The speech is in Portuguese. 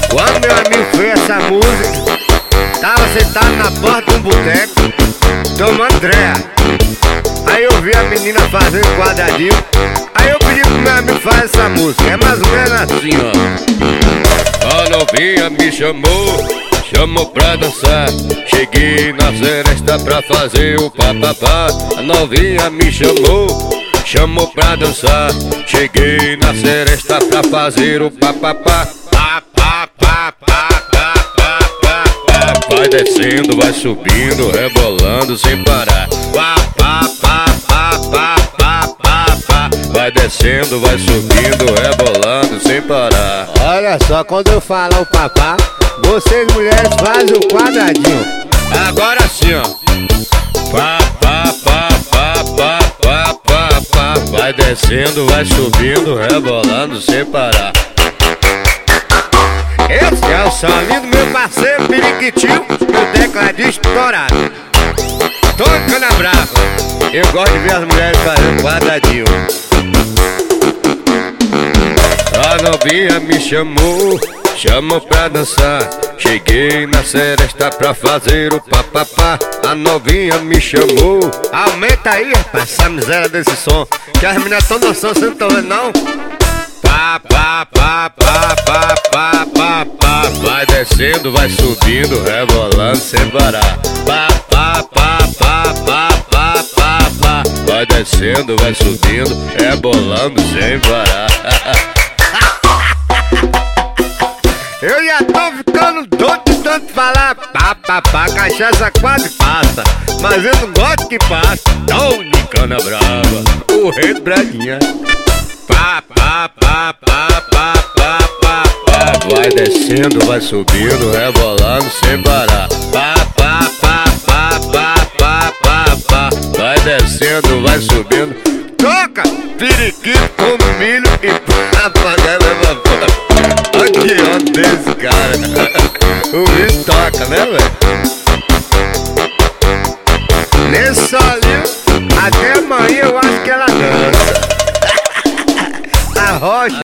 Quando meu amigo fez essa música, tava sentado na porta de um boteco, tomando Andréa. Aí eu vi a menina fazendo quadradinho. Aí eu pedi pro meu amigo fazer essa música. É mais ou menos assim, ó. A novinha me chamou pra dançar. Cheguei na seresta pra fazer o papapá. A novinha me chamou pra dançar. Cheguei na seresta pra fazer o papapá. Vai descendo, vai subindo, rebolando sem parar. Vai descendo, vai subindo, rebolando sem parar. Olha só, quando eu falar o papá, vocês mulheres fazem o quadradinho. Agora sim, ó. Vai descendo, vai subindo, rebolando sem parar. Esse é o solinho do meu parceiro Periquitinho, meu tecladista estourado. Tony Canabrava. Eu gosto de ver as mulheres fazendo quadradinho. A novinha me chamou pra dançar. Cheguei na seresta pra fazer o papapá. A novinha me chamou. Aumenta aí, rapaz, essa miséria desse som, que as meninas tão dançando, você não tá vendo não? Vai descendo, vai subindo, rebolando sem parar. Vai descendo, vai subindo, rebolando sem parar. Eu já tô ficando doido de tanto falar cachaça quase passa, mas eu não gosto que passe. Tony Canabrava, O rei do Braguinha. Vai descendo, vai subindo, rebolando sem parar. Vai descendo, vai subindo. Toca! Periquito com milho e papagaio. Olha que onda desse cara. O milho toca, né, velho? Nesse solinho, até amanhã eu acho que ela dança. A rocha.